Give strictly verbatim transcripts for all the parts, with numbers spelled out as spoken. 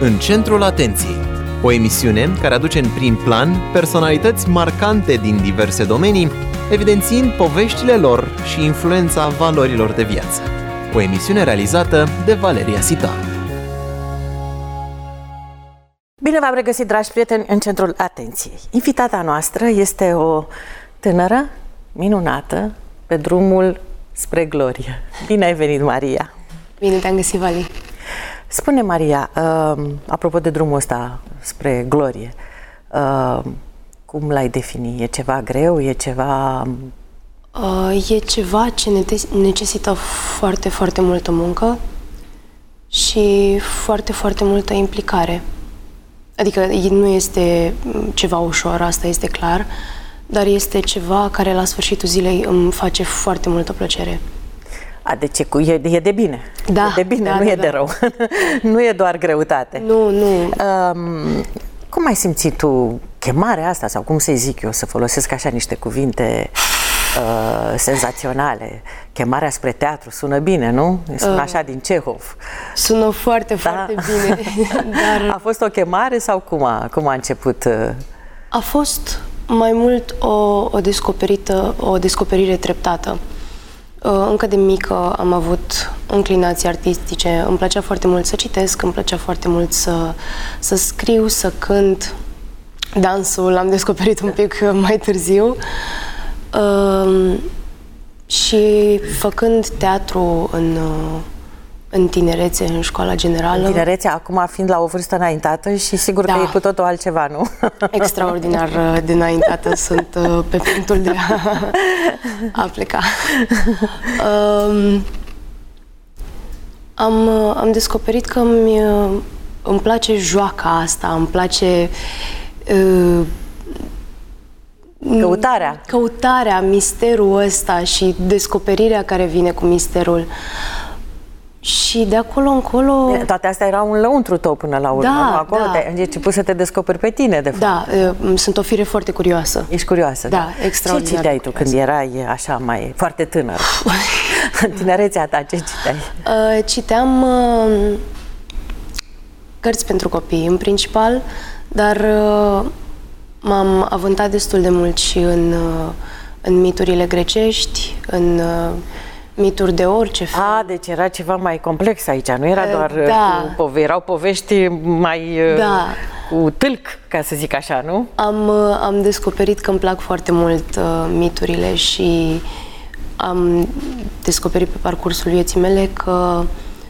În centrul atenției, o emisiune care aduce în prim plan personalități marcante din diverse domenii, evidențiind poveștile lor și influența valorilor de viață. O emisiune realizată de Valeria Sitaru. Bine v-am regăsit, dragi prieteni, în centrul atenției. Invitata noastră este o tânără minunată pe drumul spre glorie. Bine ai venit, Maria! Bine te-am găsit, Vali! Spune, Maria, uh, apropo de drumul ăsta spre glorie, uh, cum l-ai defini? E ceva greu? E ceva... Uh, e ceva ce necesită foarte, foarte multă muncă și foarte, foarte multă implicare. Adică nu este ceva ușor, asta este clar, dar este ceva care la sfârșitul zilei îmi face foarte multă plăcere. A, deci e, e de bine. Da, e de bine, da, nu da, e da. de rău. Nu e doar greutate. Nu, nu. Um, cum ai simțit tu chemarea asta, sau cum să-i zic eu, să folosesc așa niște cuvinte uh, senzaționale? Chemarea spre teatru sună bine, nu? Sună uh, așa din Cehov. Sună foarte, da? foarte bine. Dar... A fost o chemare sau cum a, cum a început? Uh... A fost mai mult o, o, descoperită, o descoperire treptată. Încă de mică am avut înclinații artistice, îmi plăcea foarte mult să citesc, îmi plăcea foarte mult să, să scriu, să cânt. Dansul l-am descoperit un pic mai târziu. Uh, și făcând teatru în, în tinerețe, în școala generală. În tinerețe, acum fiind la o vârstă înaintată și sigur da. că e cu totul altceva, nu? Extraordinar de înaintată, sunt pe punctul de a, a pleca. Um, am, am descoperit că îmi, îmi place joaca asta, îmi place uh, Căutarea. Căutarea, misterul ăsta și descoperirea care vine cu misterul. Și de acolo încolo... Bine, toate astea erau un lăuntru tău până la urmă. Da, nu? Acolo da. te-ai început să te descoperi pe tine, de fapt. Da, sunt o fire foarte curioasă. Ești curioasă, da? Da, extraordinar. Ce citeai tu când erai așa mai foarte tânăr? În tinerețea ta, ce citeai? Uh, citeam uh, cărți pentru copii, în principal, dar uh, m-am avântat destul de mult și în, uh, în miturile grecești, în... Uh, mituri de orice fel. A, deci era ceva mai complex aici, nu era doar da. cu pove- erau povești mai da. cu tâlc, ca să zic așa, nu? Am, am descoperit că îmi plac foarte mult uh, miturile și am descoperit pe parcursul vieții mele că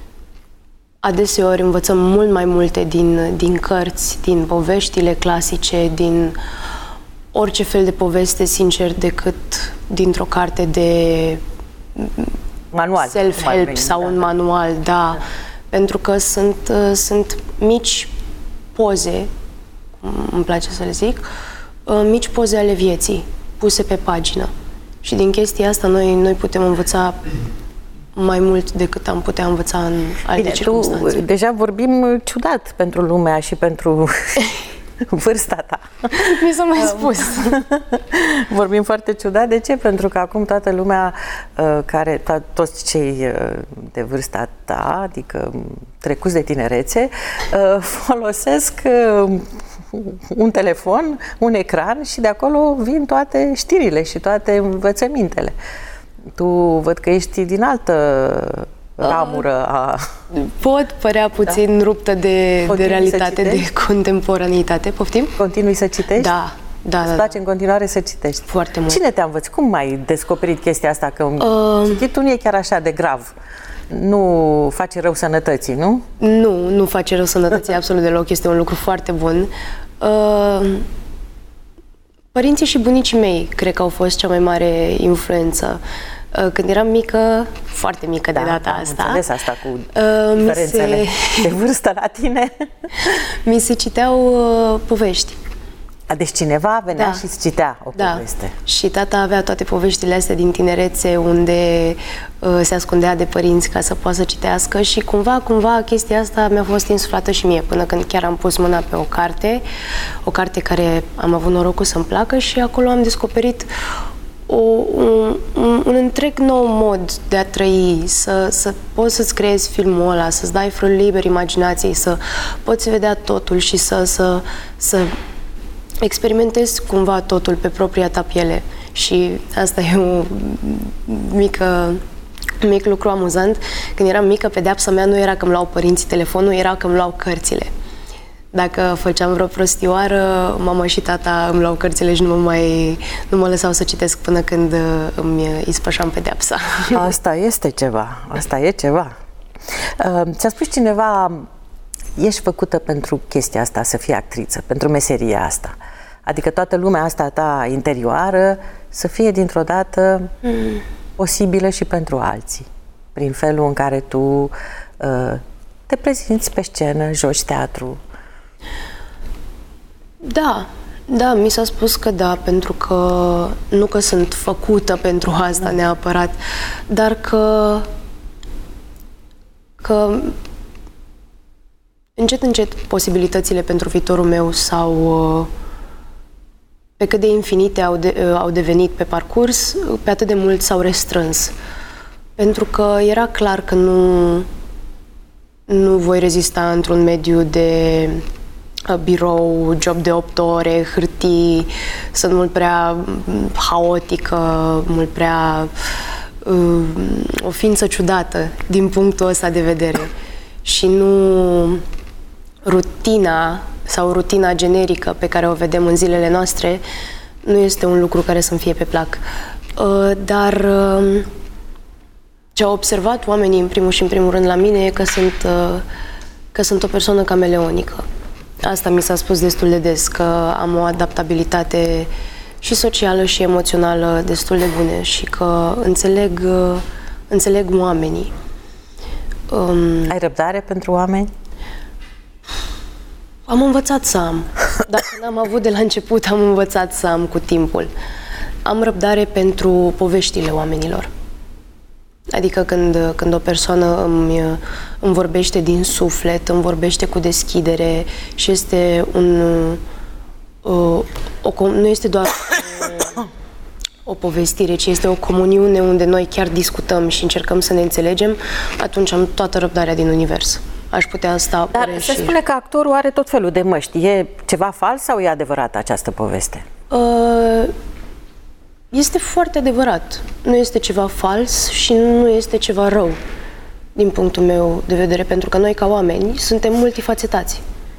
adeseori învățăm mult mai multe din, din cărți, din poveștile clasice, din orice fel de poveste, sincer, decât dintr-o carte de manual, self-help sau da. un manual, da. da. Pentru că sunt, uh, sunt mici poze, îmi place să le zic, uh, mici poze ale vieții, puse pe pagină. Și din chestia asta noi, noi putem învăța mai mult decât am putea învăța în alte Bine, circunstanțe. Tu, deja vorbim ciudat pentru lumea și pentru... vârsta ta. Mi s-a mai spus. Vorbim foarte ciudat. De ce? Pentru că acum toată lumea uh, care, to- toți cei uh, de vârsta ta, adică trecuți de tinerețe, uh, folosesc uh, un telefon, un ecran și de acolo vin toate știrile și toate învățămintele. Tu văd că ești din altă ramură a... Pot părea puțin da. ruptă de, de realitate, de contemporanitate. Poftim? Continui să citești? Da. Da, Îți da, place da. în continuare să citești? Foarte mult. Cine te-a învățat? Cum ai descoperit chestia asta? Că uh... cititul nu e chiar așa de grav. Nu face rău sănătății, nu? Nu, nu face rău sănătății absolut deloc. Este un lucru foarte bun. Uh... Părinții și bunicii mei cred că au fost cea mai mare influență. Când eram mică, foarte mică de da, data am asta. înțeles asta cu uh, diferențele se... de vârstă la tine. Mi se citeau uh, povești. A, deci cineva venea da. și îți citea o da. poveste. Și tata avea toate poveștile astea din tinerețe unde uh, se ascundea de părinți ca să poată să citească și cumva, cumva chestia asta mi-a fost insuflată și mie până când chiar am pus mâna pe o carte, o carte care am avut norocul să-mi placă și acolo am descoperit o, un, un întreg nou mod de a trăi, să, să poți să-ți creezi filmul ăla, să-ți dai frânt liber imaginației, să poți vedea totul și să, să, să experimentezi cumva totul pe propria ta piele. Și asta e o mică, mic lucru amuzant. Când eram mică, pedeapsa mea nu era că îmi luau părinții telefonul, era că îmi luau cărțile. Dacă făceam vreo prostioară, mama și tata îmi luau cărțile și nu mă, mai, nu mă lăsau să citesc până când îmi ispășeam pedeapsa. Asta este ceva, asta e ceva. Uh, ți-a spus cineva, ești făcută pentru chestia asta, să fii actriță, pentru meseria asta. Adică toată lumea asta ta interioară să fie dintr-o dată mm. posibilă și pentru alții. Prin felul în care tu uh, te prezinți pe scenă, joci teatru. Da, da, mi s-a spus că da, pentru că nu că sunt făcută pentru asta neapărat, dar că că încet, încet posibilitățile pentru viitorul meu s-au, pe cât de infinite au, de, au devenit pe parcurs, pe atât de mult s-au restrâns. Pentru că era clar că nu, nu voi rezista într-un mediu de birou, job de opt ore, hârtii, sunt mult prea haotică, mult prea uh, o ființă ciudată din punctul ăsta de vedere. Și nu rutina sau rutina generică pe care o vedem în zilele noastre nu este un lucru care să-mi fie pe plac. Uh, dar uh, ce au observat oamenii în primul și în primul rând la mine e că sunt, uh, că sunt o persoană cameleonică. Asta mi s-a spus destul de des, că am o adaptabilitate și socială și emoțională destul de bună și că înțeleg, înțeleg oamenii. Um, Ai răbdare pentru oameni? Am învățat să am. Dacă n-am avut de la început, am învățat să am cu timpul. Am răbdare pentru poveștile oamenilor. Adică când, când o persoană îmi, îmi vorbește din suflet, îmi vorbește cu deschidere și este un... O, o, nu este doar o, o povestire, ci este o comuniune unde noi chiar discutăm și încercăm să ne înțelegem, atunci am toată răbdarea din univers. Aș putea sta... Dar se și... spune că actorul are tot felul de măști. E ceva fals sau e adevărată această poveste? Uh, Este foarte adevărat. Nu este ceva fals și nu este ceva rău, din punctul meu de vedere, pentru că noi, ca oameni, suntem multifacetați.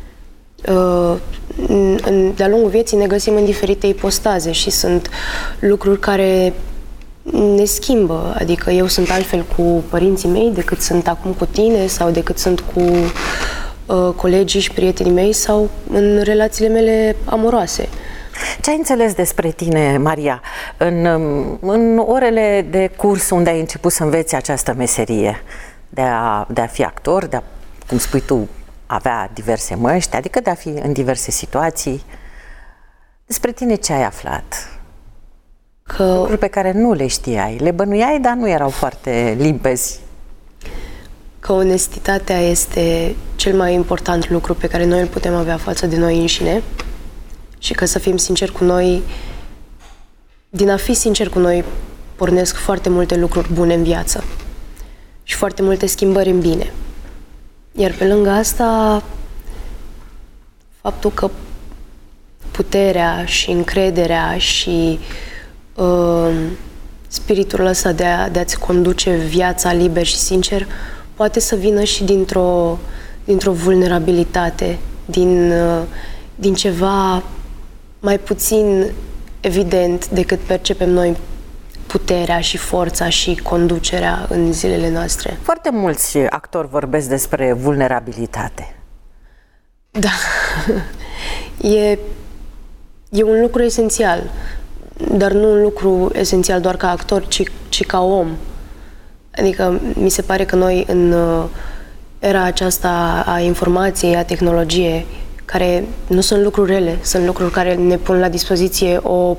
De-a lungul vieții ne găsim în diferite ipostaze și sunt lucruri care ne schimbă. Adică eu sunt altfel cu părinții mei decât sunt acum cu tine sau decât sunt cu colegii și prietenii mei sau în relațiile mele amoroase. Ce ai înțeles despre tine, Maria, în, în orele de curs unde ai început să înveți această meserie de a, de a fi actor, de a, cum spui tu, avea diverse măști, adică de a fi în diverse situații? Despre tine ce ai aflat? Că... Lucruri pe care nu le știai, le bănuiai, dar nu erau foarte limpezi. Că onestitatea este cel mai important lucru pe care noi îl putem avea față de noi înșine. Și că să fim sinceri cu noi, din a fi sinceri cu noi, pornesc foarte multe lucruri bune în viață și foarte multe schimbări în bine. Iar pe lângă asta, faptul că puterea și încrederea și uh, spiritul ăsta de, a, de a-ți conduce viața liber și sincer poate să vină și dintr-o, dintr-o vulnerabilitate, din, uh, din ceva mai puțin evident decât percepem noi puterea și forța și conducerea în zilele noastre. Foarte mulți actori vorbesc despre vulnerabilitate. Da. E, e un lucru esențial, dar nu un lucru esențial doar ca actor, ci, ci ca om. Adică mi se pare că noi în era aceasta a informației, a tehnologiei, care nu sunt lucruri rele, sunt lucruri care ne pun la dispoziție o,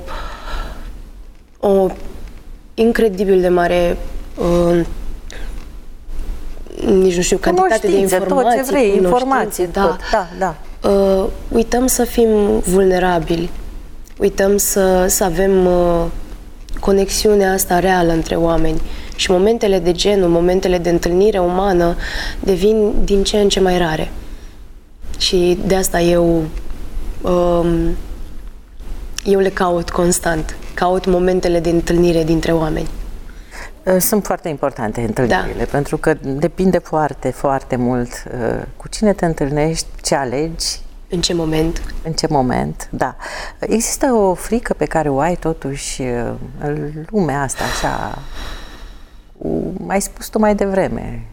o incredibil de mare uh, nici nu știu, cantitate de informații. Tot ce vrei, informații, da. Tot, da, da. Uh, uităm să fim vulnerabili, uităm să, să avem uh, conexiunea asta reală între oameni. Și momentele de genul, momentele de întâlnire umană devin din ce în ce mai rare. Și de asta eu, um, eu le caut constant. Caut momentele de întâlnire dintre oameni. Sunt foarte importante întâlnirile, da. Pentru că depinde foarte, foarte mult cu cine te întâlnești, ce alegi. În ce moment? În ce moment, da. Există o frică pe care o ai totuși în lumea asta, așa, ai spus tu mai devreme.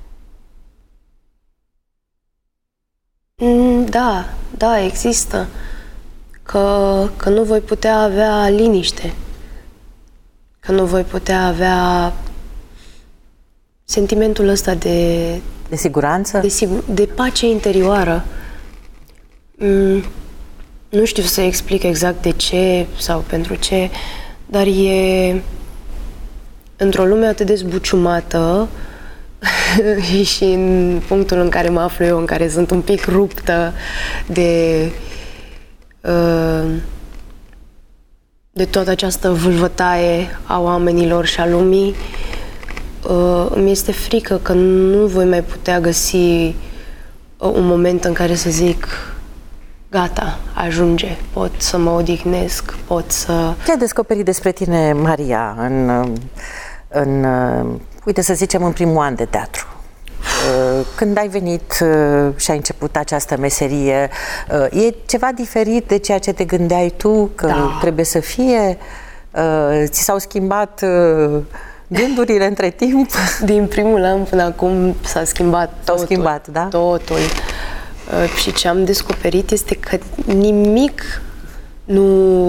Da, da, există. Că, că nu voi putea avea liniște. Că nu voi putea avea sentimentul ăsta de... De siguranță? De, sigur, de pace interioară. Mm, nu știu să explic exact de ce sau pentru ce, dar e într-o lume atât de zbuciumată și în punctul în care mă aflu eu, în care sunt un pic ruptă de... Uh, de toată această vâlvătaie a oamenilor și a lumii, uh, îmi este frică că nu voi mai putea găsi uh, un moment în care să zic gata, ajunge, pot să mă odihnesc, pot să... Ce ai descoperit despre tine, Maria, în, în, uite să zicem, în primul an de teatru? Când ai venit și ai început această meserie, e ceva diferit de ceea ce te gândeai tu că da. trebuie să fie? Ți s-au schimbat gândurile între timp? Din primul an până acum s-a schimbat totul. schimbat, da? Totul. Și ce am descoperit este că nimic nu,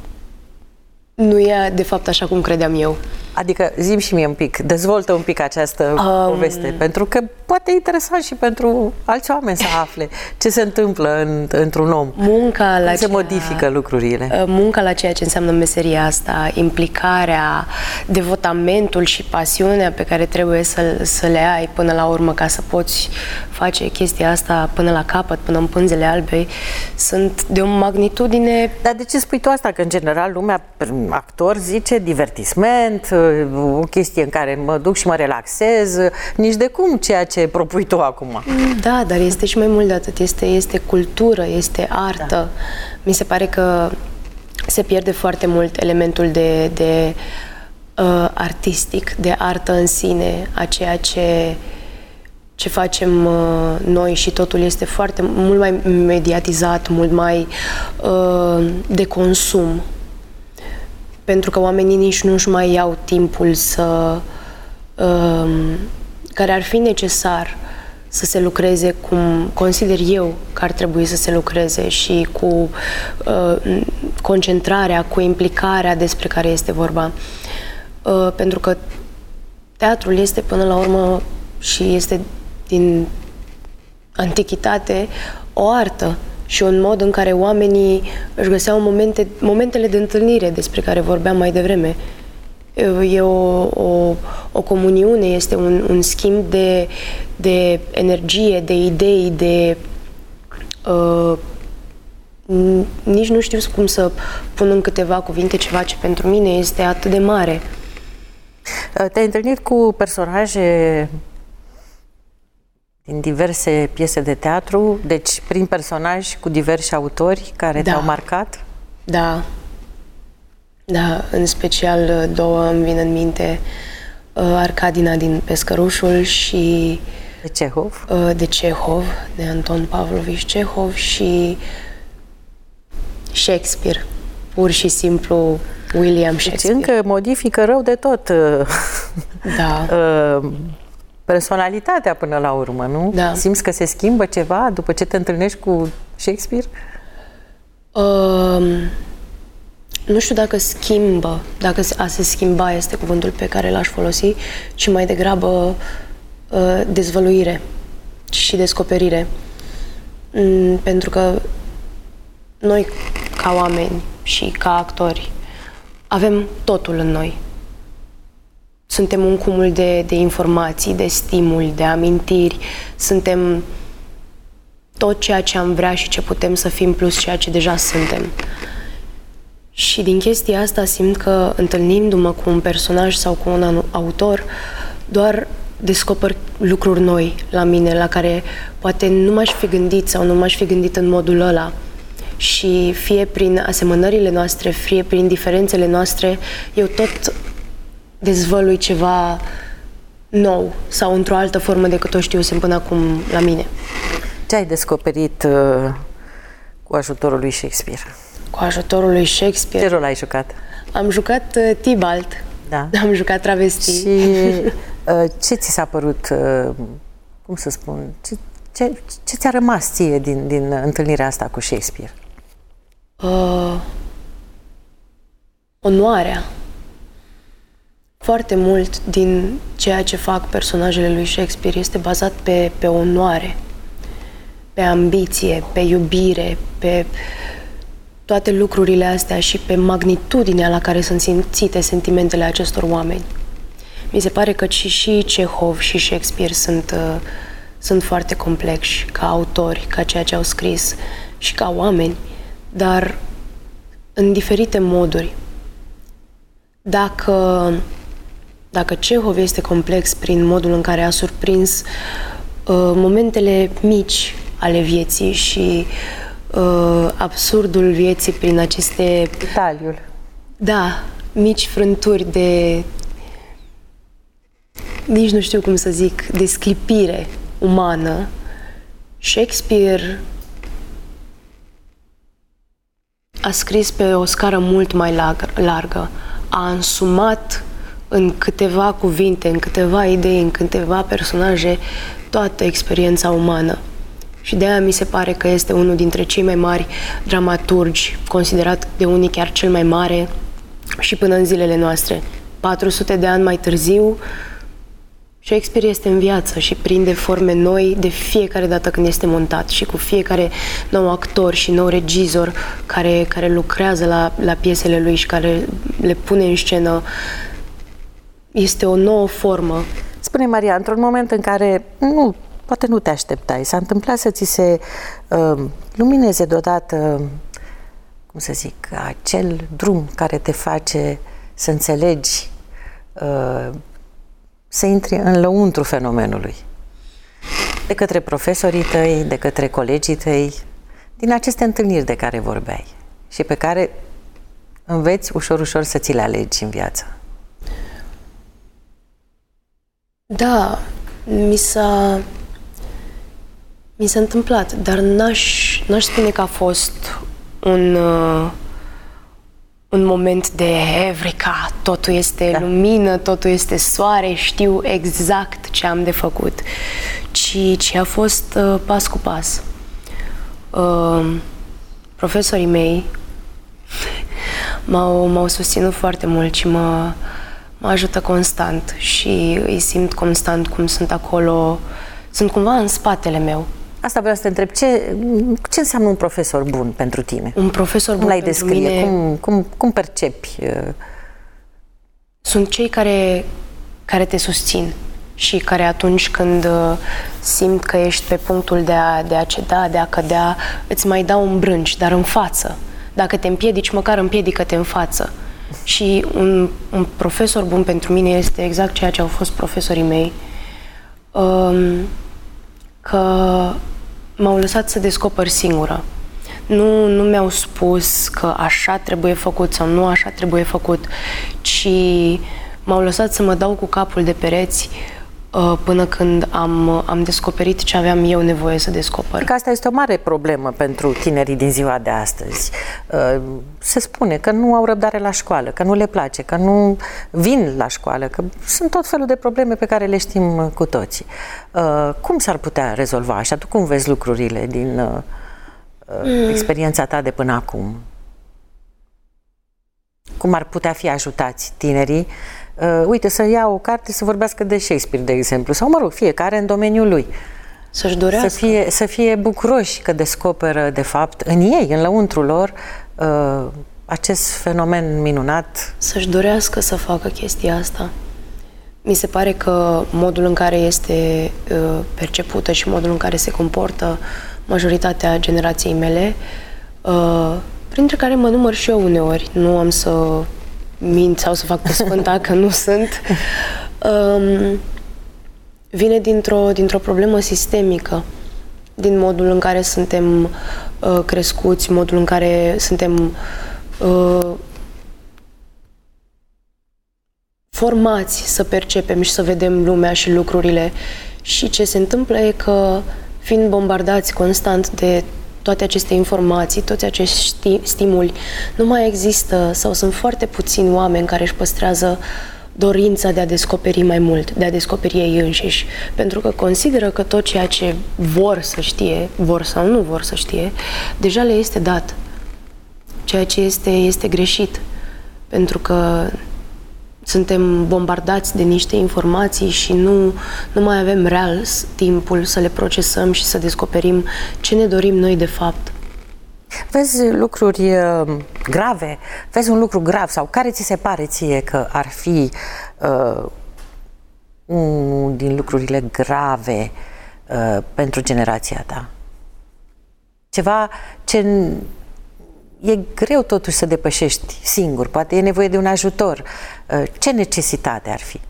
nu e de fapt așa cum credeam eu. Adică zi-mi și mie un pic, dezvoltă un pic această um, poveste, pentru că poate e interesant și pentru alți oameni să afle ce se întâmplă în, într-un om, munca la cum se ceea, modifică lucrurile. Munca la ceea ce înseamnă meseria asta, implicarea, devotamentul și pasiunea pe care trebuie să, să le ai până la urmă ca să poți face chestia asta până la capăt, până în pânzele albe, sunt de o magnitudine... Dar de ce spui tu asta? Că în general lumea, actor, zice divertisment, o chestie în care mă duc și mă relaxez, nici de cum ceea ce propui tu acum. Da, dar este și mai mult de atât. Este, este cultură, este artă. Da. Mi se pare că se pierde foarte mult elementul de, de uh, artistic, de artă în sine, a ceea ce, ce facem uh, noi și totul este foarte mult mai mediatizat, mult mai uh, de consum. Pentru că oamenii nici nu-și mai iau timpul să, um, care ar fi necesar să se lucreze cum consider eu că ar trebui să se lucreze și cu uh, concentrarea, cu implicarea despre care este vorba. Uh, pentru că teatrul este până la urmă și este din antichitate o artă și un mod în care oamenii își găseau momente, momentele de întâlnire despre care vorbeam mai devreme. E o, o, o comuniune, este un, un schimb de, de energie, de idei, de... Uh, nici nu știu cum să pun în câteva cuvinte ceva ce pentru mine este atât de mare. Te-ai întâlnit cu personaje din diverse piese de teatru, deci prin personaj cu diversi autori care da. te-au marcat? Da. Da, în special două îmi vin în minte, Arcadina din Pescărușul și... De Cehov? De Cehov, de Anton Pavlovich Cehov și Shakespeare, pur și simplu William Shakespeare. Deci încă modifică rău de tot da. personalitatea până la urmă, nu? Da. Simți că se schimbă ceva după ce te întâlnești cu Shakespeare? Um, nu știu dacă schimbă, dacă a se schimba este cuvântul pe care l-aș folosi, ci mai degrabă uh, dezvăluire și descoperire. Mm, pentru că noi, ca oameni și ca actori, avem totul în noi. Suntem un cumul de, de informații, de stimuli, de amintiri. Suntem tot ceea ce am vrea și ce putem să fim, plus ceea ce deja suntem. Și din chestia asta simt că, întâlnindu-mă cu un personaj sau cu un autor, doar descoper lucruri noi la mine, la care poate nu m-aș fi gândit sau nu m-aș fi gândit în modul ăla. Și fie prin asemănările noastre, fie prin diferențele noastre, eu tot dezvălui ceva nou sau într-o altă formă decât o știusem până acum la mine. Ce ai descoperit uh, cu ajutorul lui Shakespeare? Cu ajutorul lui Shakespeare? Ce rol ai jucat? Am jucat uh, Tybalt. Da. Am jucat travesti. Și uh, ce ți s-a părut, uh, cum să spun, ce, ce, ce ți-a rămas ție din, din întâlnirea asta cu Shakespeare? Uh, onoarea. Foarte mult din ceea ce fac personajele lui Shakespeare este bazat pe, pe onoare, pe ambiție, pe iubire, pe toate lucrurile astea și pe magnitudinea la care sunt simțite sentimentele acestor oameni. Mi se pare că și, și Cehov și Shakespeare sunt, uh, sunt foarte complexi ca autori, ca ceea ce au scris și ca oameni, dar în diferite moduri. Dacă, dacă Cehov este complex prin modul în care a surprins uh, momentele mici ale vieții și uh, absurdul vieții prin aceste... Detaliul. Da, mici frânturi de... nici nu știu cum să zic, de sclipire umană, Shakespeare a scris pe o scară mult mai largă. A însumat în câteva cuvinte, în câteva idei, în câteva personaje, toată experiența umană. Și de aia mi se pare că este unul dintre cei mai mari dramaturgi, considerat de unii chiar cel mai mare și până în zilele noastre. patru sute de ani mai târziu, Shakespeare este în viață și prinde forme noi de fiecare dată când este montat și cu fiecare nou actor și nou regizor care, care lucrează la, la piesele lui și care le pune în scenă. Este o nouă formă. Spune, Maria, într-un moment în care nu, poate nu te așteptai, s-a întâmplat să ți se uh, lumineze deodată, cum să zic, acel drum care te face să înțelegi, uh, să intri în lăuntru fenomenului. De către profesorii tăi, de către colegii tăi, din aceste întâlniri de care vorbeai și pe care înveți ușor, ușor să ți le alegi în viață. Da, mi s-a mi s-a întâmplat, dar n-aș, n-aș spune că a fost un uh, un moment de Eureka, totul este da. lumină, totul este soare, știu exact ce am de făcut, ci, ci a fost uh, pas cu pas. Uh, profesorii mei m-au, m-au susținut foarte mult și mă, mă ajută constant și îi simt constant cum sunt acolo, sunt cumva în spatele meu. Asta vreau să te întreb, ce, ce înseamnă un profesor bun pentru tine? Un profesor cum bun l-ai pentru descrie? mine... Cum, cum, cum percepi? Sunt cei care, care te susțin și care atunci când simt că ești pe punctul de a, de a ceda, de a cădea, îți mai dau un brânci, dar în față. Dacă te împiedici, măcar împiedică-te în față. Și un, un profesor bun pentru mine este exact ceea ce au fost profesorii mei. Um, că m-au lăsat să descoper singură. Nu, nu mi-au spus că așa trebuie făcut sau nu așa trebuie făcut, ci m-au lăsat să mă dau cu capul de pereți uh, până când am, am descoperit ce aveam eu nevoie să descoper. Că asta este o mare problemă pentru tinerii din ziua de astăzi. Uh, se spune că nu au răbdare la școală, că nu le place, că nu vin la școală, că sunt tot felul de probleme pe care le știm cu toții. Uh, cum s-ar putea rezolva așa? Tu cum vezi lucrurile din uh, mm. experiența ta de până acum? Cum ar putea fi ajutați tinerii? Uh, uite, să ia o carte să vorbească de Shakespeare, de exemplu, sau, mă rog, fiecare în domeniul lui. Să-și dorească. Să fie, să fie bucuroși că descoperă, de fapt, în ei, în lăuntrul lor, uh, acest fenomen minunat. Să-și dorească să facă chestia asta. Mi se pare că modul în care este uh, percepută și modul în care se comportă majoritatea generației mele uh, printre care mă număr și eu uneori. Nu am să mint sau să fac pe sfânta, că nu sunt. Um, vine dintr-o, dintr-o problemă sistemică, din modul în care suntem uh, crescuți, modul în care suntem uh, formați să percepem și să vedem lumea și lucrurile. Și ce se întâmplă e că, fiind bombardați constant de toate aceste informații, toți acești stimuli, nu mai există sau sunt foarte puțini oameni care își păstrează dorința de a descoperi mai mult, de a descoperi ei înșiși, pentru că consideră că tot ceea ce vor să știe, vor sau nu vor să știe, deja le este dat. Ceea ce este, este greșit, pentru că suntem bombardați de niște informații și nu, nu mai avem real timpul să le procesăm și să descoperim ce ne dorim noi de fapt. Vezi lucruri uh, grave? Vezi un lucru grav sau care ți se pare ție că ar fi uh, unul din lucrurile grave uh, pentru generația ta? Ceva ce e greu totuși să depășești singur, poate e nevoie de un ajutor. Uh, ce necesitate ar fi?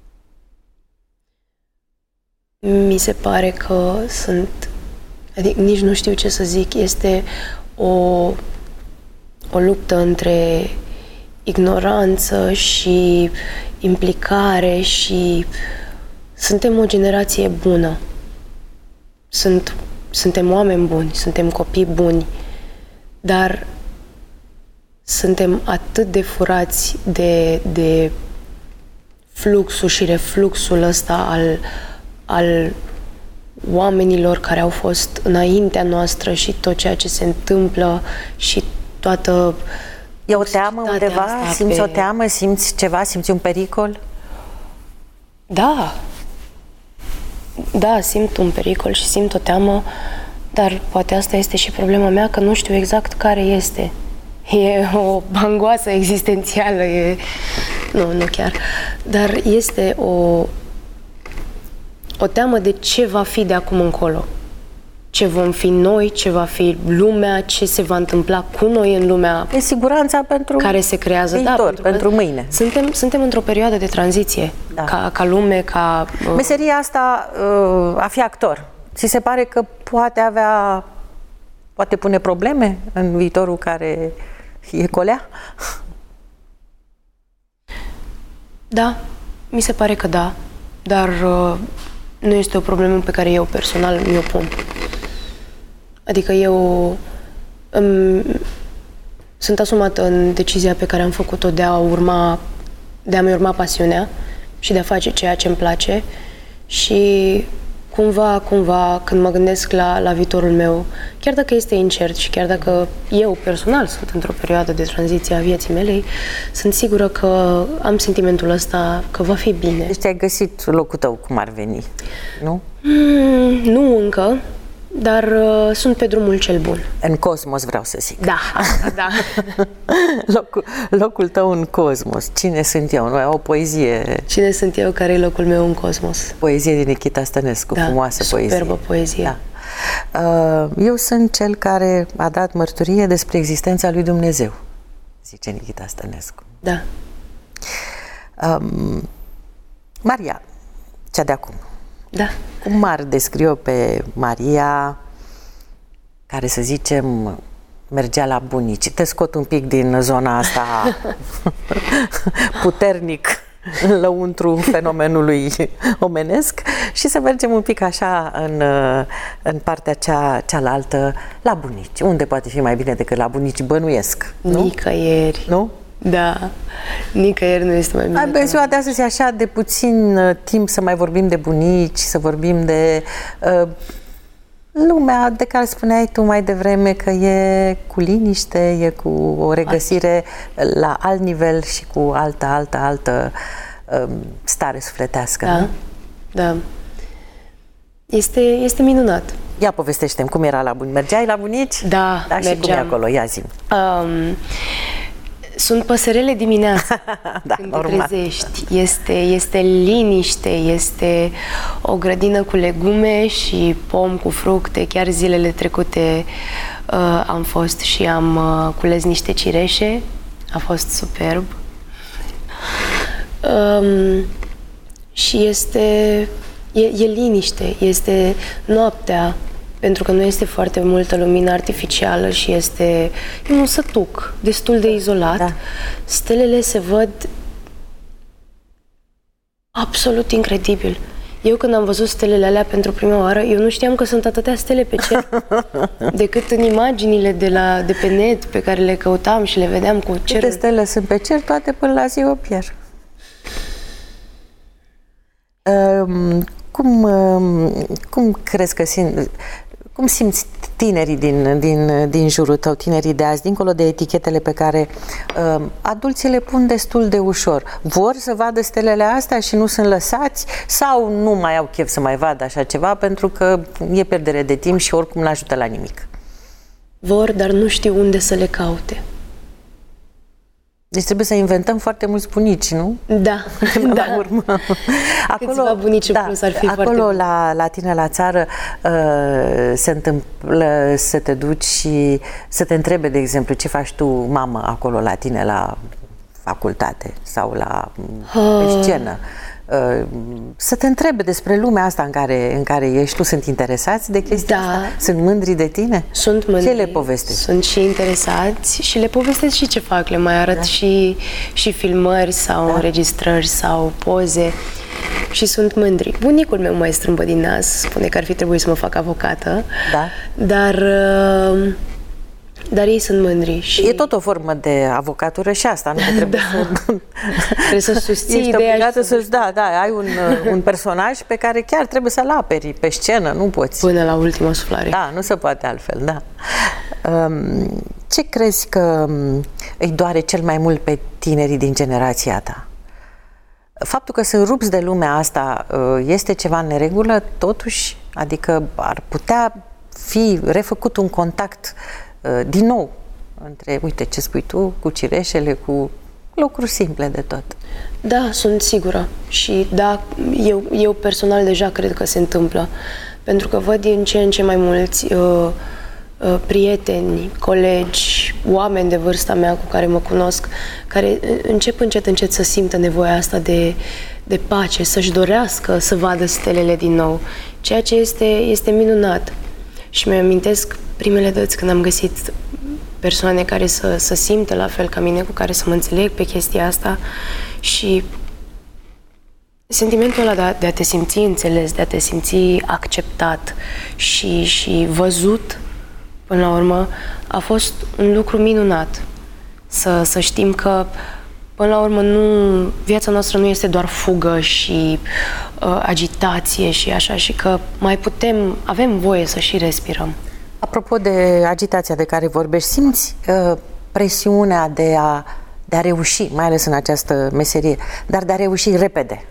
Mi se pare că sunt, adică nici nu știu ce să zic, este o, o luptă între ignoranță și implicare și suntem o generație bună. Sunt, suntem oameni buni, suntem copii buni, dar suntem atât de furați de, de fluxul și refluxul ăsta al, al oamenilor care au fost înaintea noastră și tot ceea ce se întâmplă și toată... E o teamă undeva? Simți pe... o teamă? Simți ceva? Simți un pericol? Da. Da, simt un pericol și simt o teamă, dar poate asta este și problema mea, că nu știu exact care este. E o angoasă existențială, e... Nu, nu chiar. Dar este o... o teamă de ce va fi de acum încolo. Ce vom fi noi, ce va fi lumea, ce se va întâmpla cu noi în lumea e siguranța pentru care se creează. Viitor, da, pentru, pentru mâine. Suntem, suntem într-o perioadă de tranziție, da. ca, ca lume, ca... Uh... Meseria asta, uh, a fi actor, ți se pare că poate avea, poate pune probleme în viitorul care e colea? Da, mi se pare că da, dar uh, nu este o problemă pe care eu personal mi-o pun. Adică eu um, sunt asumată în decizia pe care am făcut-o de a urma, de a-mi urma pasiunea și de a face ceea ce îmi place și cumva, cumva, când mă gândesc la, la viitorul meu, chiar dacă este incert și chiar dacă eu personal sunt într-o perioadă de tranziție a vieții mele, sunt sigură că am sentimentul ăsta că va fi bine. Deci ai găsit locul tău cum ar veni, nu? Mm, nu încă, dar uh, sunt pe drumul cel bun. În cosmos vreau să zic. Da, da. locul, locul tău în cosmos. Cine sunt eu? Noi o poezie. Cine sunt eu? Care e locul meu în cosmos? Poezie din Nichita Stănescu, da, frumoasă poezie. Superbă poezie. Da. Eu sunt cel care a dat mărturie despre existența lui Dumnezeu, zice Nichita Stănescu. Da. Um, Maria, cea de acum. Da. Cum ar descrie pe Maria, care, să zicem, mergea la bunici? Te scot un pic din zona asta puternic în lăuntru fenomenului omenesc și să mergem un pic așa în, în partea cea, cealaltă, la bunici. Unde poate fi mai bine decât la bunici? Bănuiesc, nu? Nicăieri. Nu? Da, nicăieri nu este mai bine. Ai, ziua de astăzi e așa de puțin uh, timp să mai vorbim de bunici, să vorbim de uh, lumea de care spuneai tu mai devreme că e cu liniște, e cu o regăsire Aici. la alt nivel și cu altă, altă, altă uh, stare sufletească. Da, nu? Da. Este, este minunat. Ia povestește-mi, cum era la bunici? Mergeai la bunici? Da, da, și mergeam. cum e acolo? Ia zi-mi. Um, Sunt păsărele dimineața da, când normal. te trezești. Este, este liniște, este o grădină cu legume și pom cu fructe. Chiar zilele trecute uh, am fost și am uh, cules niște cireșe. A fost superb. Um, și este e, e liniște, este noaptea, pentru că nu este foarte multă lumină artificială și este e un sătuc destul de izolat. Da. Stelele se văd absolut incredibil. Eu când am văzut stelele alea pentru prima oară, eu nu știam că sunt atâtea stele pe cer, decât în imaginile de, la, de pe net pe care le căutam și le vedeam cu cerul. Câte stele sunt pe cer, toate până la ziua Pierre. Um, cum, um, cum crezi că simt, cum simți tinerii din, din, din jurul tău, tinerii de azi, dincolo de etichetele pe care um, adulții le pun destul de ușor? Vor să vadă stelele astea și nu sunt lăsați sau nu mai au chef să mai vadă așa ceva pentru că e pierdere de timp și oricum nu ajută la nimic? Vor, dar nu știu unde să le caute. Deci trebuie să inventăm foarte mulți bunici, nu? Da, Până da. la urmă. Câțiva bunici da, plus ar fi acolo foarte la, la tine la țară uh, se întâmplă să te duci și să te întrebe, de exemplu, ce faci tu, mamă, acolo la tine la facultate sau la uh. pe scenă. Uh, să te întrebe despre lumea asta în care, în care ești tu, sunt interesați de chestia da. asta? Sunt mândri de tine? Sunt mândri. Ce le povestești? Sunt și interesați și le povestesc și ce fac, le mai arăt da. și, și filmări sau da. înregistrări sau poze și sunt mândri. Bunicul meu mai strâmbă din nas, spune că ar fi trebuit să mă fac avocată, da. dar... Uh, Dar ei sunt mândri. Și... E tot o formă de avocatură și asta, nu trebuie da. să... trebuie să susții Ești ideea să... să... Da, da, ai un, un personaj pe care chiar trebuie să-l aperi pe scenă, nu poți. Până la ultima suflare. Da, nu se poate altfel, da. Ce crezi că îi doare cel mai mult pe tinerii din generația ta? Faptul că sunt rupți de lumea asta este ceva în neregulă, totuși? Adică ar putea fi refăcut un contact din nou între, uite ce spui tu, cu cireșele, cu lucruri simple de tot. Da, sunt sigură și da, eu, eu personal deja cred că se întâmplă, pentru că văd din ce în ce mai mulți uh, uh, prieteni, colegi, oameni de vârsta mea cu care mă cunosc, care încep încet încet să simtă nevoia asta de, de pace, să-și dorească să vadă stelele din nou, ceea ce este, este minunat. Și mi-amintesc primele dăți când am găsit persoane care să, să simtă la fel ca mine, cu care să mă înțeleg pe chestia asta și sentimentul ăla de a, de a te simți înțeles, de a te simți acceptat și, și văzut, până la urmă, a fost un lucru minunat. Să, să știm că, până la urmă, nu, viața noastră nu este doar fugă și uh, agitație și așa, și că mai putem, avem voie să și respirăm. Apropo de agitația de care vorbești, simți uh, presiunea de a, de a reuși, mai ales în această meserie, dar de a reuși repede?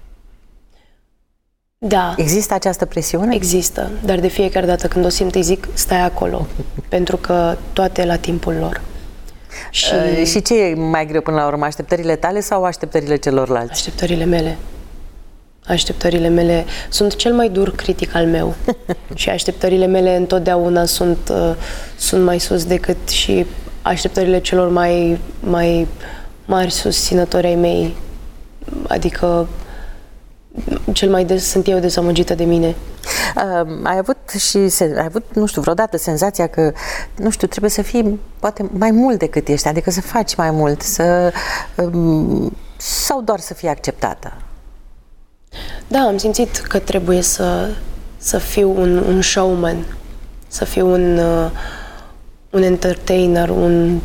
Da. Există această presiune? Există, dar de fiecare dată când o simt îi zic, stai acolo, pentru că toate la timpul lor. Și... Uh, și ce e mai greu până la urmă, așteptările tale sau așteptările celorlalți? Așteptările mele. Așteptările mele sunt cel mai dur critic al meu și așteptările mele întotdeauna sunt, uh, sunt mai sus decât și așteptările celor mai, mai mari susținători ai mei. Adică cel mai des sunt eu dezamăgită de mine. Uh, ai avut și, ai avut, nu știu, vreodată senzația că, nu știu, trebuie să fii poate mai mult decât ești, adică să faci mai mult, să, um, sau doar să fii acceptată? Da, am simțit că trebuie să, să fiu un, un showman, să fiu un, uh, un entertainer, un,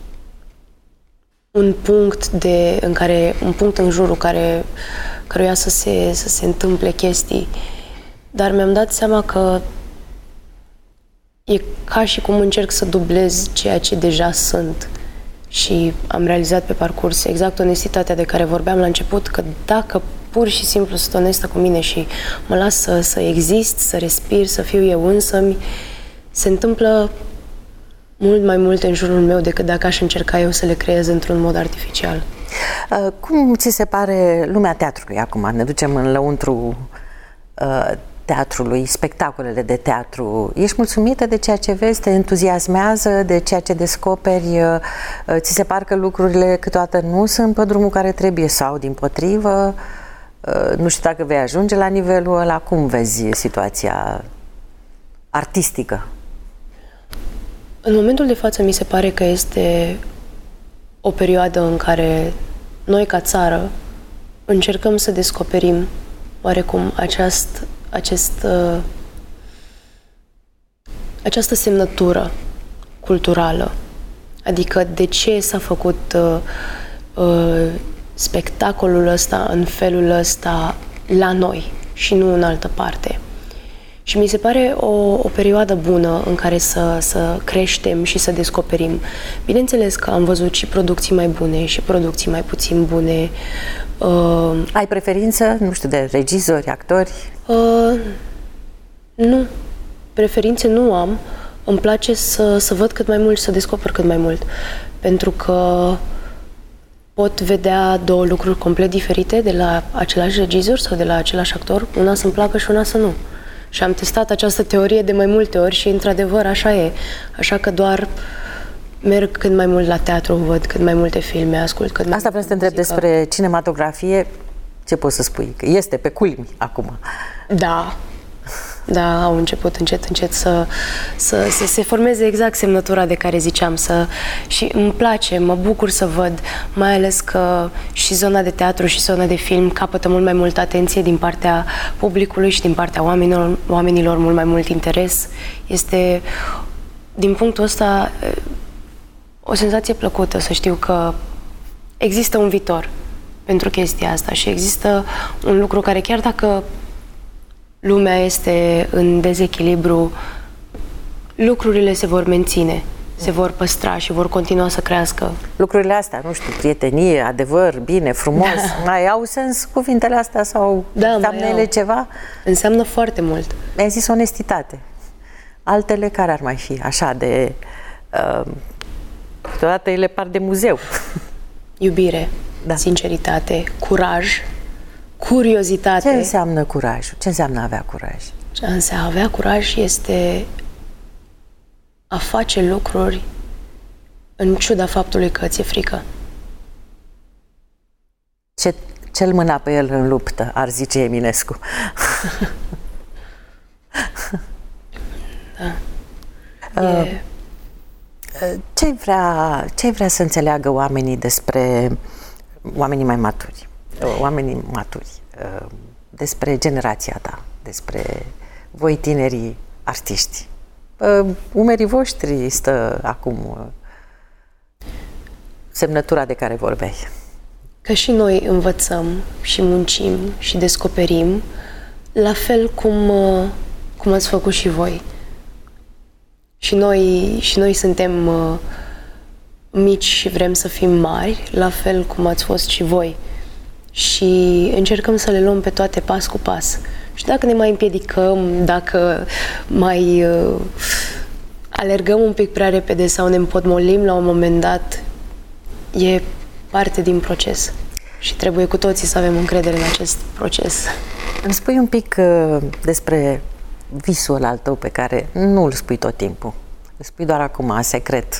un punct de, în care, un punct în jurul care, căruia să se, să se întâmple chestii. Dar mi-am dat seama că e ca și cum încerc să dublez ceea ce deja sunt. Și am realizat pe parcurs exact onestitatea de care vorbeam la început, că dacă pur și simplu sunt onestă cu mine și mă las să, să exist, să respir, să fiu eu însămi, se întâmplă mult mai multe în jurul meu decât dacă aș încerca eu să le creez într-un mod artificial. Uh, cum ți se pare lumea teatrului acum? Ne ducem în lăuntru uh, teatrului, spectacolele de teatru. Ești mulțumită de ceea ce vezi? Te entuziasmează de ceea ce descoperi? Uh, ți se par că lucrurile câteodată nu sunt pe drumul care trebuie sau dimpotrivă? Uh, nu știu dacă vei ajunge la nivelul ăla. Cum vezi situația artistică? În momentul de față mi se pare că este o perioadă în care noi ca țară încercăm să descoperim oarecum aceast, acest, uh, această semnătură culturală. Adică de ce s-a făcut uh, uh, spectacolul ăsta în felul ăsta la noi și nu în altă parte. Și mi se pare o, o perioadă bună în care să, să creștem și să descoperim. Bineînțeles că am văzut și producții mai bune și producții mai puțin bune. Uh, Ai preferință, nu știu, de regizori, actori? Uh, nu. Preferințe nu am. Îmi place să, să văd cât mai mult și să descoper cât mai mult. Pentru că pot vedea două lucruri complet diferite de la același regizor sau de la același actor. Una să-mi placă și una să nu. Și am testat această teorie de mai multe ori și, într-adevăr, așa e. Așa că doar merg cât mai mult la teatru, văd cât mai multe filme, ascult cât mai Asta vreau să te întreb despre cinematografie. Ce poți să spui? Că este pe culmi acum. Da. Da, au început încet, încet să, să, să se formeze exact semnătura de care ziceam. Să, și îmi place, mă bucur să văd, mai ales că și zona de teatru și zona de film capătă mult mai multă atenție din partea publicului și din partea oamenilor, oamenilor mult mai mult interes. Este, din punctul ăsta, o senzație plăcută să știu că există un viitor pentru chestia asta și există un lucru care, chiar dacă lumea este în dezechilibru, lucrurile se vor menține, se vor păstra și vor continua să crească. Lucrurile astea, nu știu, prietenie, adevăr, bine, frumos, da. Mai au sens cuvintele astea sau da, înseamnă ele ceva? Înseamnă foarte mult. Mi-ai zis onestitate. Altele care ar mai fi așa de... Uh, câteodată ele par de muzeu. Iubire, da. Sinceritate, curaj, curiozitate. Ce înseamnă curajul? Ce înseamnă a avea curaj? Ce înseamnă a avea curaj este a face lucruri în ciuda faptului că ți-e frică. Ce, ce-l mâna pe el în luptă, ar zice Eminescu. Da. Uh, ce vrea, ce vrea să înțeleagă oamenii despre oamenii mai maturi? Oamenii maturi, despre generația ta, despre voi tinerii artiști. Umerii voștri stă acum semnătura de care vorbeai. Că și noi învățăm și muncim și descoperim, la fel cum, cum ați făcut și voi. Și noi, și noi suntem mici și vrem să fim mari, la fel cum ați fost și voi. Și încercăm să le luăm pe toate pas cu pas. Și dacă ne mai împiedicăm, dacă mai uh, alergăm un pic prea repede sau ne împotmolim la un moment dat, e parte din proces. Și trebuie cu toții să avem încredere în acest proces. Îmi spui un pic uh, despre visul al tău pe care nu îl spui tot timpul. Îl spui doar acum, secret.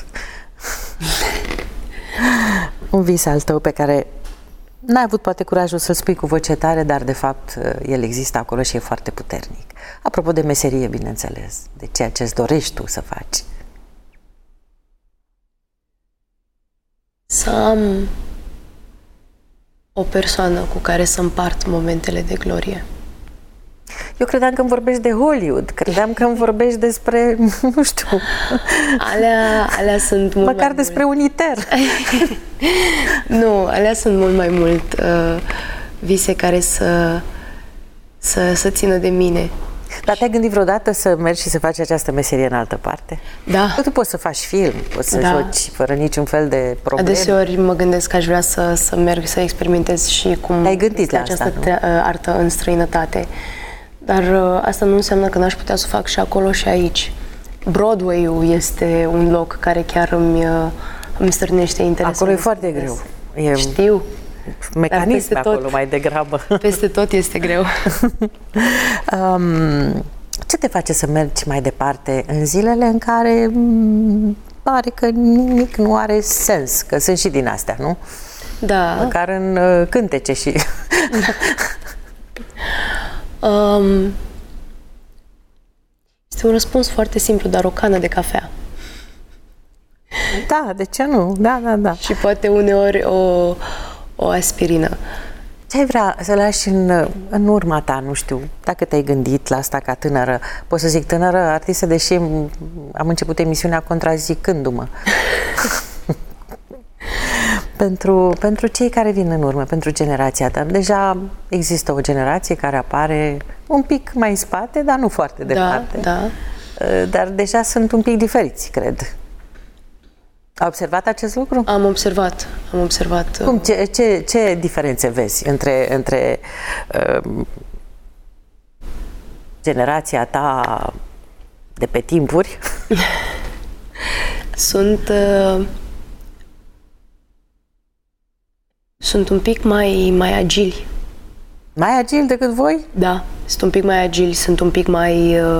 Un vis al tău pe care n-ai avut poate curajul să-l spui cu voce tare, dar de fapt el există acolo și e foarte puternic. Apropo de meserie, bineînțeles, de ceea ce îți dorești tu să faci. Să am o persoană cu care să împart momentele de glorie. Eu credeam că îmi vorbești de Hollywood, credeam că îmi vorbești despre, nu știu... Alea, alea sunt mult măcar mai despre mult. Uniter. Nu, alea sunt mult mai mult uh, vise care să, să, să țină de mine. Dar te-ai gândit vreodată să mergi și să faci această meserie în altă parte? Da. Tu poți să faci film, poți să da. joci fără niciun fel de probleme. Adeseori mă gândesc că aș vrea să, să merg să experimentez și cum te-ai gândit la această asta, tre- artă în străinătate. Dar uh, asta nu înseamnă că n-aș putea să fac și acolo și aici. Broadway-ul este un loc care chiar îmi, îmi stârnește interesul. Acolo e foarte greu. E Știu. Mecanism acolo tot, mai degrabă. Peste tot este greu. um, ce te face să mergi mai departe în zilele în care m, pare că nimic nu are sens? Că sunt și din astea, nu? Da. Măcar în uh, cântece și... um, este un răspuns foarte simplu, dar o cană de cafea. Da, de ce nu? Da, da, da. Și poate uneori o, o aspirină. Ce ai vrea să lași în, în urma ta, nu știu, dacă te-ai gândit la asta ca tânără, pot să zic tânără artistă, deși am început emisiunea contrazicându-mă. pentru, pentru cei care vin în urmă, pentru generația ta. Deja există o generație care apare un pic mai în spate, dar nu foarte departe. Da, da. Dar deja sunt un pic diferiți, cred. Ai observat acest lucru? Am observat, am observat. Cum, ce, ce, ce diferențe vezi între, între uh, generația ta de pe timpuri? Sunt uh, sunt un pic mai, mai agili. Mai agili decât voi? Da, sunt un pic mai agili, sunt un pic mai uh,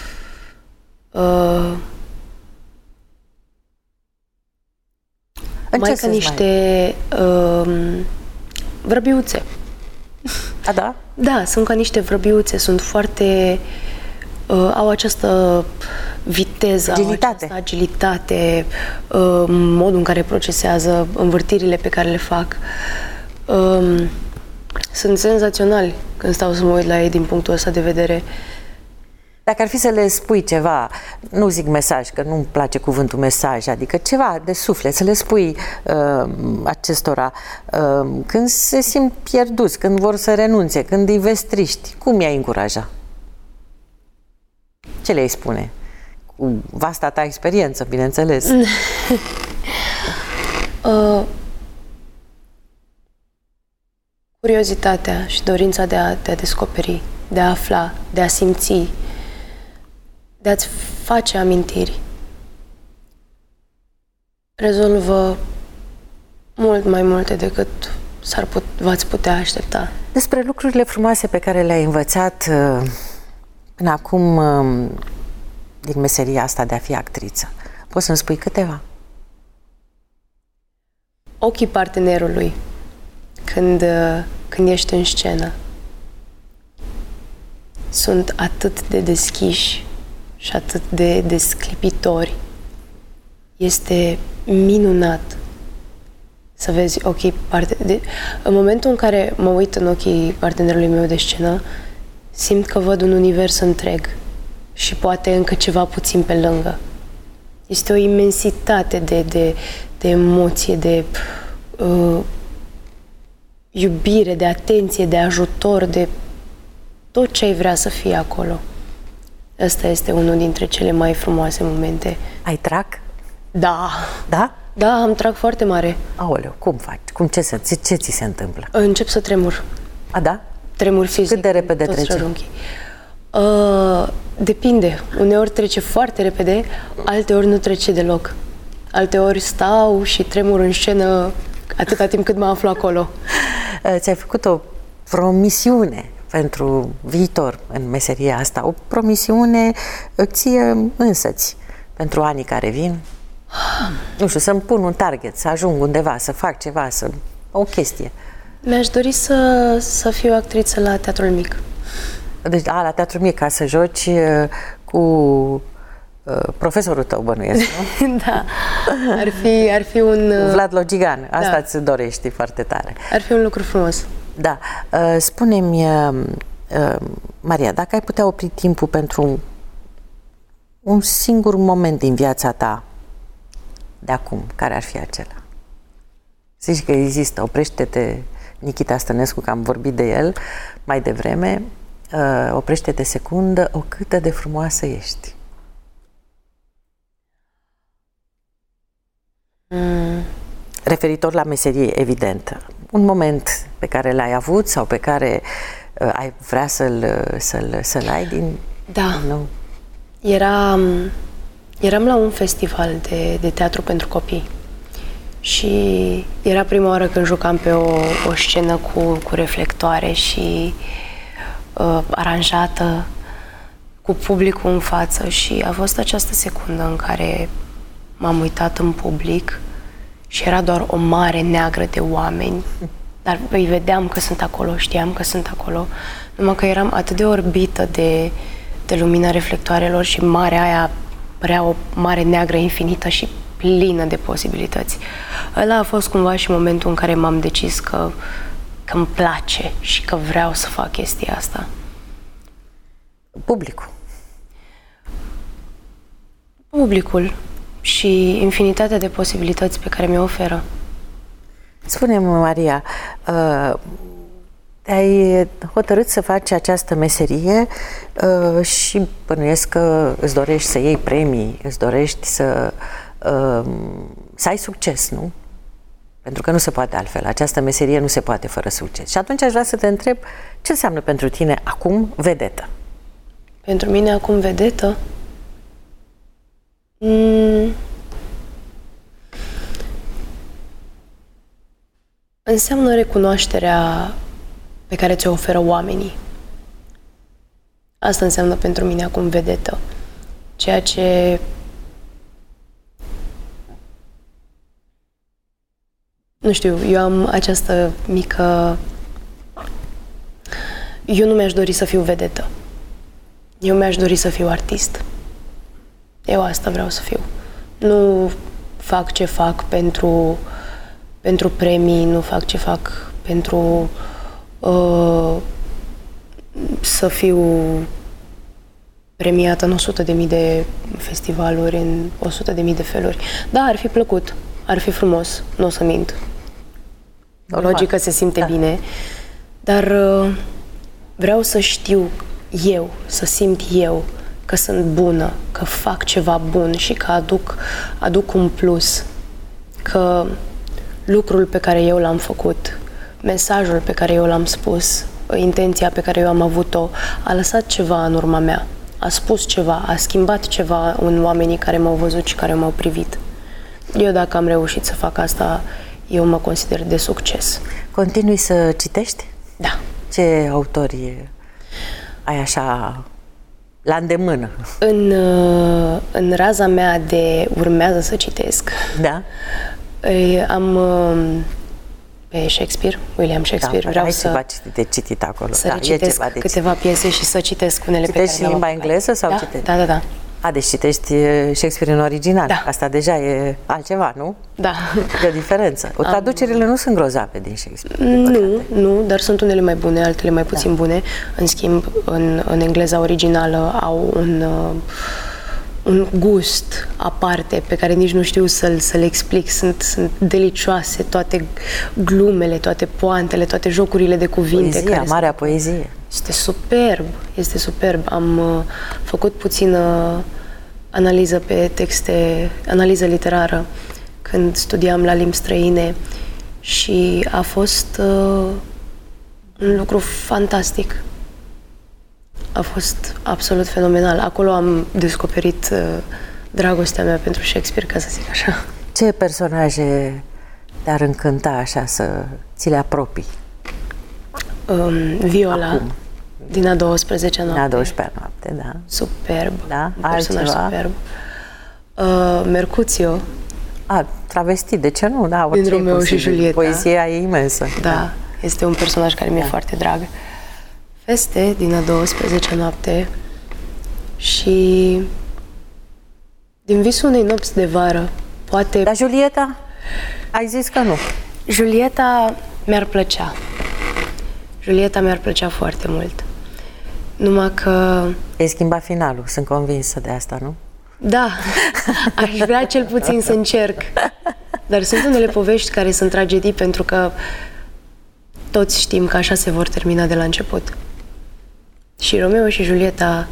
uh, mai ca niște uh, vrăbiuțe. A, da? Da, sunt ca niște vrăbiuțe, sunt foarte... Uh, au această viteză, agilitate, au această agilitate uh, modul în care procesează, învârtirile pe care le fac. Uh, sunt senzaționali când stau să mă uit la ei din punctul ăsta de vedere. Dacă ar fi să le spui ceva, nu zic mesaj, că nu-mi place cuvântul mesaj, adică ceva de suflet, să le spui uh, acestora uh, când se simt pierduți, când vor să renunțe, când îi vezi triști, cum i-ai încuraja? Ce le-ai spune? Cu vasta ta experiență, bineînțeles. uh, curiozitatea și dorința de a, de a descoperi, de a afla, de a simți, de a-ți face amintiri, rezolvă mult mai multe decât s-ar put, v-ați putea aștepta. Despre lucrurile frumoase pe care le-ai învățat uh, până acum uh, din meseria asta de a fi actriță, poți să-mi spui câteva? Ochii partenerului când, uh, când ești în scenă sunt atât de deschiși și atât de desclipitori. Este minunat să vezi ochii partenerului. În momentul în care mă uit în ochii partenerului meu de scenă, simt că văd un univers întreg și poate încă ceva puțin pe lângă. Este o imensitate de, de, de emoție, de uh, iubire, de atenție, de ajutor, de tot ce ai vrea să fie acolo. Ăsta este unul dintre cele mai frumoase momente. Ai trac? Da. Da? Da, am trac foarte mare. Aoleu, cum faci? Cum, ce, se, ce, ce ți se întâmplă? Încep să tremur. A, da? Tremur fizic. Cât de repede trece? Uh, depinde. Uneori trece foarte repede, alteori nu trece deloc. Alteori stau și tremur în scenă atâta timp cât mă aflu acolo. Uh, ți-ai făcut o promisiune pentru viitor în meseria asta, o promisiune ție însăți pentru anii care vin? Nu știu, să-mi pun un target, să ajung undeva, să fac ceva, să... o chestie. Mi-aș dori să, să fiu actriță la Teatrul Mic. Deci, a, la Teatrul Mic, ca să joci uh, cu uh, profesorul tău, bănuiesc, nu? Da, ar fi, ar fi un... Uh... Vlad Logigan, asta da. Îți dorești foarte tare. Ar fi un lucru frumos. Da. Uh, spune-mi, uh, uh, Maria, dacă ai putea opri timpul pentru un singur moment din viața ta de acum, care ar fi acela? Zici că există, oprește-te, Nichita Stănescu, că am vorbit de el mai devreme, uh, oprește-te secundă, o câtă de frumoasă ești. Mm. Referitor la meserie, evident, un moment pe care l-ai avut sau pe care uh, ai vrea să-l, să-l, să-l ai din... Da. Nu. Era... Eram la un festival de, de teatru pentru copii și era prima oară când jucam pe o, o scenă cu, cu reflectoare și uh, aranjată, cu publicul în față, și a fost această secundă în care m-am uitat în public și era doar o mare neagră de oameni, dar îi vedeam că sunt acolo, știam că sunt acolo, numai că eram atât de orbită de, de lumina reflectoarelor și marea aia părea o mare neagră infinită și plină de posibilități. Ăla a fost cumva și momentul în care m-am decis că, că îmi place și că vreau să fac chestia asta. Publicul. Publicul și infinitatea de posibilități pe care mi-o oferă. Spune-mi, Maria, uh, ai hotărât să faci această meserie uh, și bănuiesc că îți dorești să iei premii, îți dorești să, uh, să ai succes, nu? Pentru că nu se poate altfel. Această meserie nu se poate fără succes. Și atunci aș vrea să te întreb ce înseamnă pentru tine acum vedetă? Pentru mine acum vedetă? Mm. Înseamnă recunoașterea pe care ți-o oferă oamenii. Asta înseamnă pentru mine acum vedetă. Ceea ce nu știu, eu am această mică... Eu nu mi-aș dori să fiu vedetă. Eu mi-aș dori să fiu artist. Eu asta vreau să fiu. Nu fac ce fac pentru, pentru premii, nu fac ce fac pentru uh, să fiu premiată în o sută de mii de festivaluri, în o sută de mii de feluri. Da, ar fi plăcut, ar fi frumos, nu o să mint. Logică se simte da. bine, dar uh, vreau să știu eu, să simt eu că sunt bună, că fac ceva bun și că aduc, aduc un plus, că lucrul pe care eu l-am făcut, mesajul pe care eu l-am spus, intenția pe care eu am avut-o, a lăsat ceva în urma mea, a spus ceva, a schimbat ceva în oamenii care m-au văzut și care m-au privit. Eu, dacă am reușit să fac asta, eu mă consider de succes. Continui să citești? Da. Ce autori ai așa la îndemână? În, în raza mea de urmează să citesc, da. am pe Shakespeare, William Shakespeare. Da, vreau ai să, ceva de citit acolo. Să da, recitesc ceva de câteva piese și să citesc unele citești pe care le-am în limba engleză sau da? citești? Da, da, da. A, deci citești Shakespeare în original. Da. Asta deja e altceva, nu? Da. E o diferență. O, traducerile Am... nu sunt grozave din Shakespeare. Nu, nu, dar sunt unele mai bune, altele mai puțin da. bune. În schimb, în, în engleza originală au un, uh, un gust aparte pe care nici nu știu să-l, să-l explic. Sunt, sunt delicioase toate glumele, toate poantele, toate jocurile de cuvinte. Poezia, care marea sunt... poezie. Este superb, este superb. Am uh, făcut puțină analiză pe texte, analiză literară când studiam la limbi străine și a fost uh, un lucru fantastic. A fost absolut fenomenal. Acolo am descoperit uh, dragostea mea pentru Shakespeare, ca să zic așa. Ce personaje te-ar încânta așa să ți le apropii? Um, Viola. Acum. Din a douăsprezecea noapte. Din a douăsprezecea noapte, da. Superb. Da? Un personaj Altceva? superb. Uh, Mercutio. A, travestit, de ce nu? Da, din Romeo și Julieta. Poezia e imensă. Da, da. Este un personaj care mi-e da. foarte drag. Feste din a douăsprezecea noapte și din visul unei nopți de vară, poate... Dar Julieta? Ai zis că nu. Julieta mi-ar plăcea. Julieta mi-ar plăcea foarte mult. Numai că... Ai schimbat finalul, sunt convinsă de asta, nu? Da, aș vrea cel puțin să încerc. Dar sunt unele povești care sunt tragedii pentru că toți știm că așa se vor termina de la început. Și Romeo și Julieta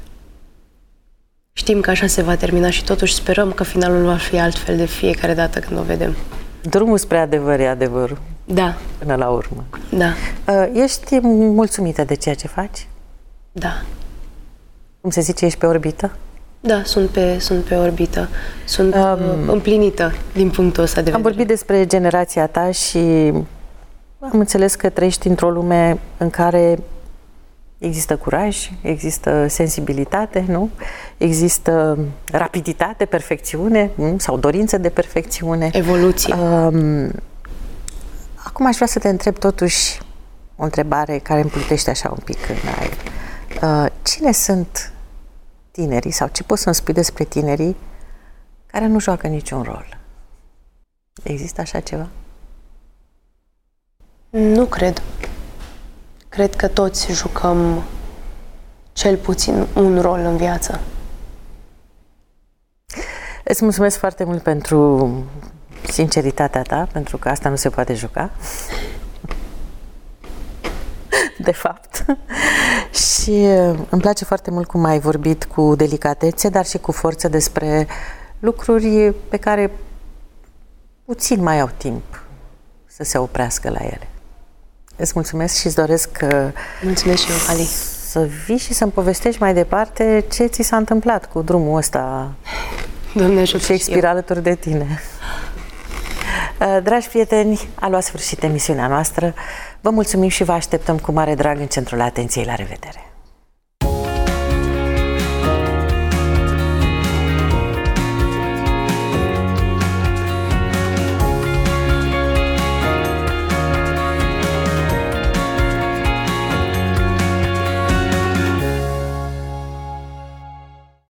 știm că așa se va termina și totuși sperăm că finalul va fi altfel de fiecare dată când o vedem. Drumul spre adevăr e adevărul. Da. Până la urmă. Da. Ești mulțumită de ceea ce faci? Da. Cum se zice, ești pe orbită? Da, sunt pe, sunt pe orbită. Sunt um, împlinită din punctul ăsta de vedere. Am vorbit despre generația ta și am înțeles că trăiești într-o lume în care există curaj, există sensibilitate, nu? Există rapiditate, perfecțiune, nu? Sau dorință de perfecțiune. Evoluție. Um, acum aș vrea să te întreb totuși o întrebare care îmi plutește așa un pic în aer. Uh, cine sunt tinerii sau ce poți să-mi spui despre tinerii care nu joacă niciun rol? Există așa ceva? Nu cred. Cred că toți jucăm cel puțin un rol în viață. Îți mulțumesc foarte mult pentru sinceritatea ta, pentru că asta nu se poate juca. De fapt. Și îmi place foarte mult cum ai vorbit cu delicatețe, dar și cu forță despre lucruri pe care puțin mai au timp să se oprească la ele. Îți mulțumesc și îți doresc că mulțumesc și eu, Ali. Să vii și să-mi povestești mai departe ce ți s-a întâmplat cu drumul ăsta. Doamne ajută, și expiră alături de tine. Dragi prieteni, a luat sfârșit emisiunea noastră. Vă mulțumim și vă așteptăm cu mare drag în centrul atenției. La revedere!